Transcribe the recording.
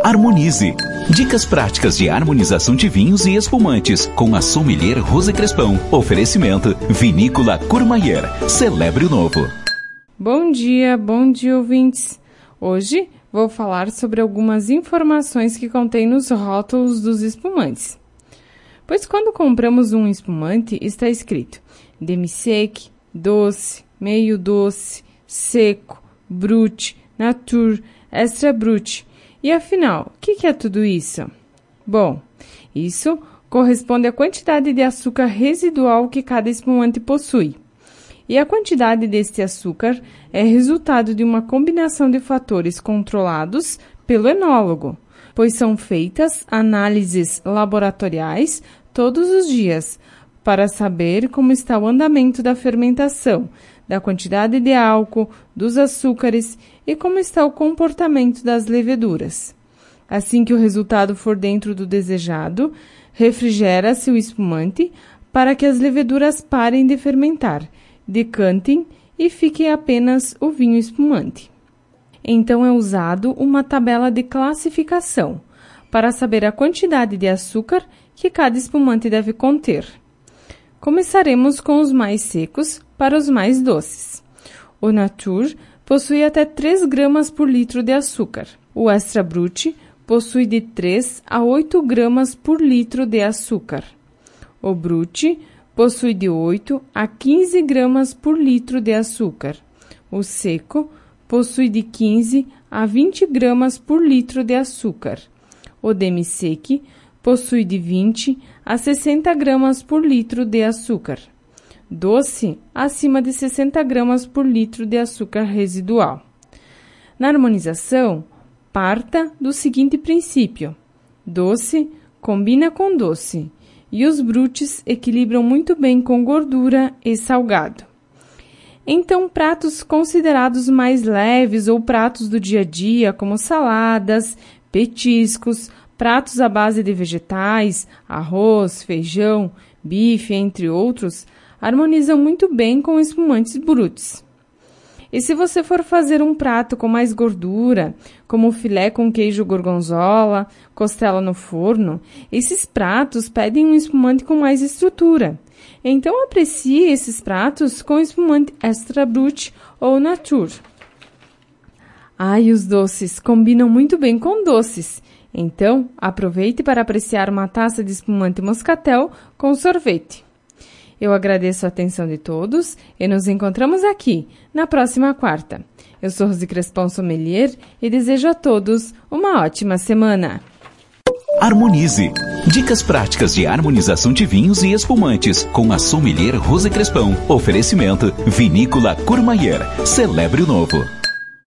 Harmonize. Dicas práticas de harmonização de vinhos e espumantes com a sommelier Rose Crespão. Oferecimento Vinícola Courmayeur. Celebre o novo. Bom dia ouvintes. Hoje vou falar sobre algumas informações que contém nos rótulos dos espumantes. Pois quando compramos um espumante está escrito demi-sec, doce, meio doce, seco, brut, nature, extra brut. E afinal, o que é tudo isso? Bom, isso corresponde à quantidade de açúcar residual que cada espumante possui. E a quantidade deste açúcar é resultado de uma combinação de fatores controlados pelo enólogo, pois são feitas análises laboratoriais todos os dias para saber como está o andamento da fermentação, da quantidade de álcool, dos açúcares e como está o comportamento das leveduras. Assim que o resultado for dentro do desejado, refrigera-se o espumante para que as leveduras parem de fermentar, decantem e fique apenas o vinho espumante. Então é usado uma tabela de classificação para saber a quantidade de açúcar que cada espumante deve conter. Começaremos com os mais secos para os mais doces. O Nature possui até 3 gramas por litro de açúcar. O Extra Brut possui de 3 a 8 gramas por litro de açúcar. O Brut possui de 8 a 15 gramas por litro de açúcar. O Seco possui de 15 a 20 gramas por litro de açúcar. O Demi-sec possui de 20 a 60 gramas por litro de açúcar. Doce, acima de 60 gramas por litro de açúcar residual. Na harmonização, parta do seguinte princípio: doce combina com doce, e os brutes equilibram muito bem com gordura e salgado. Então, pratos considerados mais leves ou pratos do dia a dia, como saladas, petiscos, pratos à base de vegetais, arroz, feijão, bife, entre outros, harmonizam muito bem com espumantes bruts. E se você for fazer um prato com mais gordura, como filé com queijo gorgonzola, costela no forno, esses pratos pedem um espumante com mais estrutura. Então aprecie esses pratos com espumante Extra Brut ou Nature. E os doces combinam muito bem com doces. Então, aproveite para apreciar uma taça de espumante moscatel com sorvete. Eu agradeço a atenção de todos e nos encontramos aqui na próxima quarta. Eu sou Rose Crespão Sommelier e desejo a todos uma ótima semana. Harmonize. Dicas práticas de harmonização de vinhos e espumantes com a sommelier Rose Crespão. Oferecimento Vinícola Courmayeur. Celebre o novo.